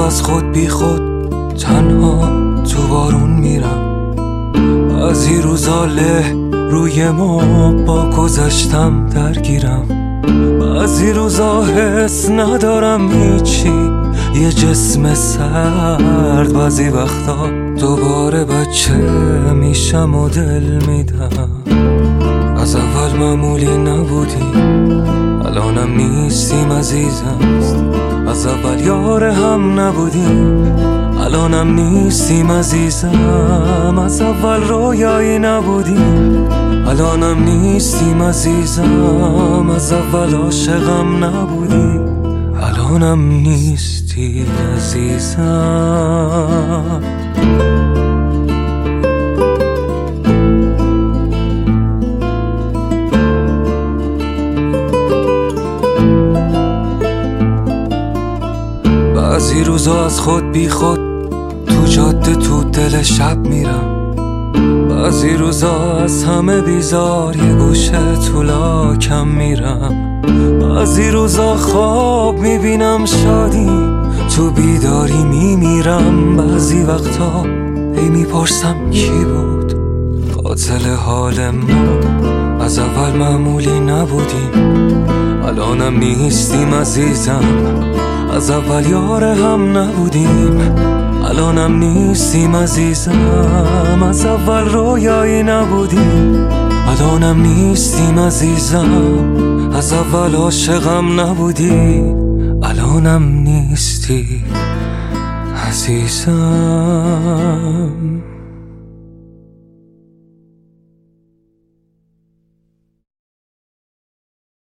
از خود بی خود تنها تو بارون میرم. بعضی روزا له روی ما با گذشتم درگیرم. بعضی روزا حس ندارم هیچی، یه جسم سرد. بعضی وقتا دوباره بچه میشم و دل میدم. از اول معمولی نبودیم، الانم نیستیم عزیزم. از اول یار هم نبودیم، الانم نیستیم عزیزم. از اول رویایی نبودیم، الانم نیستیم عزیزم. از اول عاشقم نبودیم، الانم نیستی عزیزم. بعضی روزا از خود بی خود تو جاده تو دل شب میرم. بعضی روزا از همه بیزار یه گوشه تو لاکم میرم. بعضی روزا خواب میبینم شادی، تو بیداری میمیرم. بعضی وقتا هی میپرسم کی بود قاتل حال ما. از اول معمولی نبودیم، الانم نیستیم عزیزم. از اول یار هم نبودیم، الانم نیستیم عزیزم. از اول رویایی نبودیم، الانم نیستیم عزیزم. از اول عاشقم نبودی، الانم نیستی عزیزم.